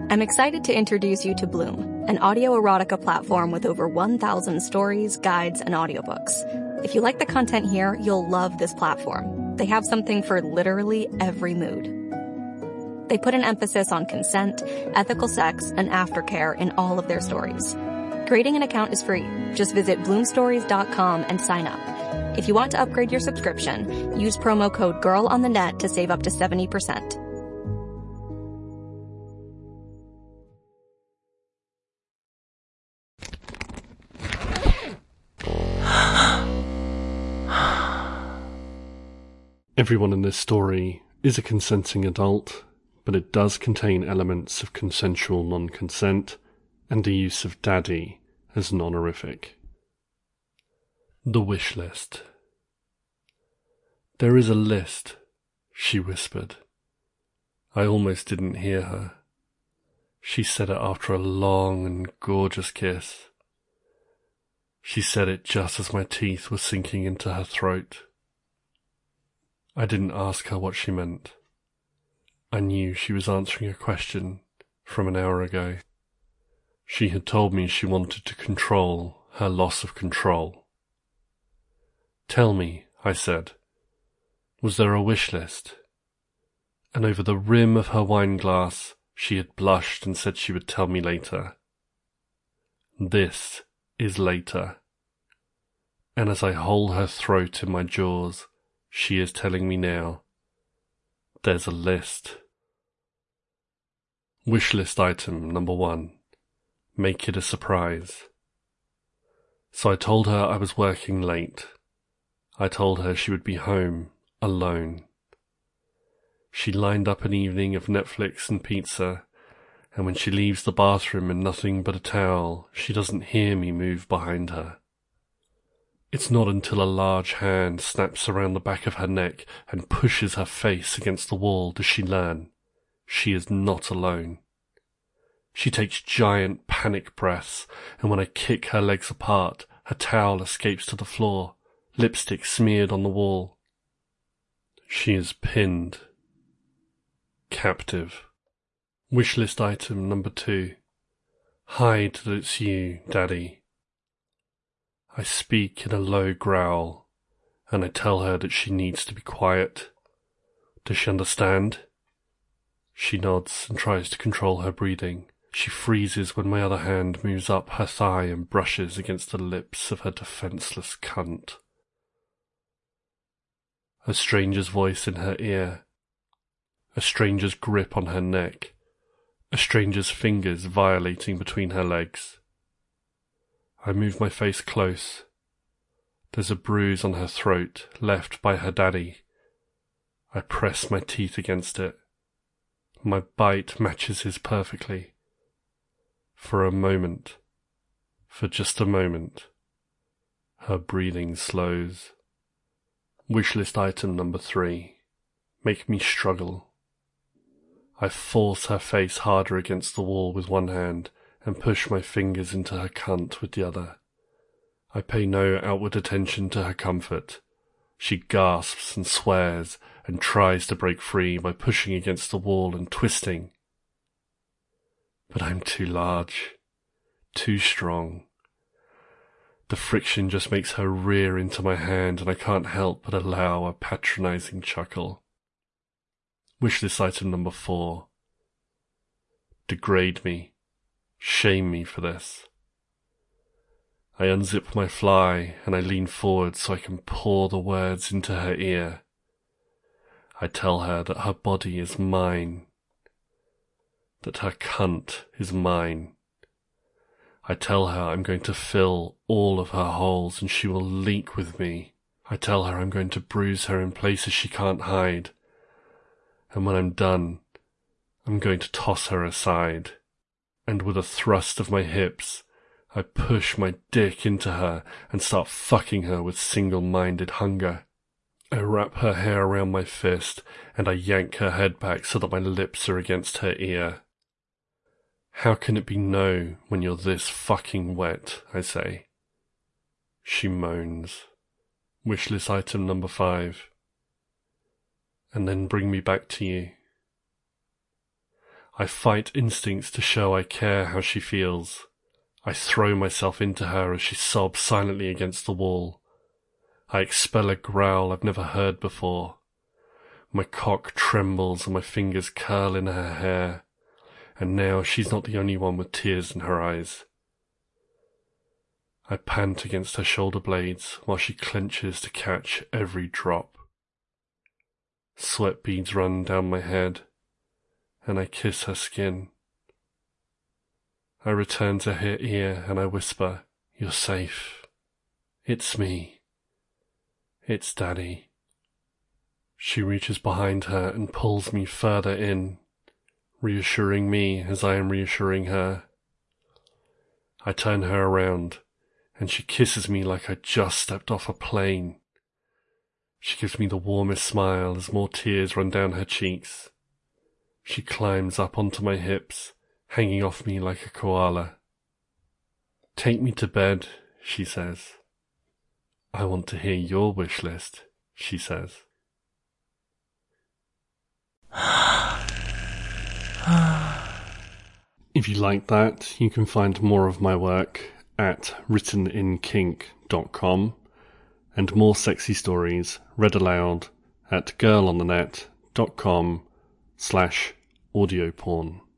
I'm excited to introduce you to Bloom, an audio erotica platform with over 1,000 stories, guides, and audiobooks. If you like the content here, you'll love this platform. They have something for literally every mood. They put an emphasis on consent, ethical sex, and aftercare in all of their stories. Creating an account is free. Just visit bloomstories.com and sign up. If you want to upgrade your subscription, use promo code GIRLONTHENET to save up to 70%. Everyone in this story is a consenting adult, but it does contain elements of consensual non-consent and the use of daddy as an honorific. The wish list. There is a list, she whispered. I almost didn't hear her. She said it after a long and gorgeous kiss. She said it just as my teeth were sinking into her throat. I didn't ask her what she meant. I knew she was answering a question from an hour ago. She had told me she wanted to control her loss of control. Tell me, I said, was there a wish list? And over the rim of her wine glass, she had blushed and said she would tell me later. This is later. And as I hold her throat in my jaws, she is telling me now, there's a list. Wish list item number 1. Make it a surprise. So I told her I was working late. I told her she would be home, alone. She lined up an evening of Netflix and pizza, and when she leaves the bathroom in nothing but a towel, she doesn't hear me move behind her. It's not until a large hand snaps around the back of her neck and pushes her face against the wall does she learn she is not alone. She takes giant panic breaths, and when I kick her legs apart, her towel escapes to the floor, lipstick smeared on the wall. She is pinned. Captive. Wishlist item number 2. Hide that it's you, Daddy. I speak in a low growl, and I tell her that she needs to be quiet. Does she understand? She nods and tries to control her breathing. She freezes when my other hand moves up her thigh and brushes against the lips of her defenseless cunt. A stranger's voice in her ear. A stranger's grip on her neck. A stranger's fingers violating between her legs. I move my face close. There's a bruise on her throat, left by her daddy. I press my teeth against it. My bite matches his perfectly. For a moment, for just a moment, her breathing slows. Wishlist item number 3. Make me struggle. I force her face harder against the wall with one hand, and push my fingers into her cunt with the other. I pay no outward attention to her comfort. She gasps and swears and tries to break free by pushing against the wall and twisting. But I'm too large, too strong. The friction just makes her rear into my hand, and I can't help but allow a patronizing chuckle. Wishlist item number 4. Degrade me. Shame me for this. I unzip my fly and I lean forward so I can pour the words into her ear. I tell her that her body is mine, that her cunt is mine. I tell her I'm going to fill all of her holes and she will leak with me. I tell her I'm going to bruise her in places she can't hide. And when I'm done, I'm going to toss her aside. And with a thrust of my hips, I push my dick into her and start fucking her with single-minded hunger. I wrap her hair around my fist and I yank her head back so that my lips are against her ear. How can it be no when you're this fucking wet, I say. She moans. Wishlist item number 5. And then bring me back to you. I fight instincts to show I care how she feels. I throw myself into her as she sobs silently against the wall. I expel a growl I've never heard before. My cock trembles and my fingers curl in her hair, and now she's not the only one with tears in her eyes. I pant against her shoulder blades while she clenches to catch every drop. Sweat beads run down my head, and I kiss her skin. I return to her ear and I whisper, "You're safe. It's me. It's Daddy." She reaches behind her and pulls me further in, reassuring me as I am reassuring her. I turn her around, and she kisses me like I just stepped off a plane. She gives me the warmest smile as more tears run down her cheeks. She climbs up onto my hips, hanging off me like a koala. "Take me to bed," she says. "I want to hear your wish list," she says. If you like that, you can find more of my work at writteninkink.com and more sexy stories read aloud at girlonthenet.com/audioporn.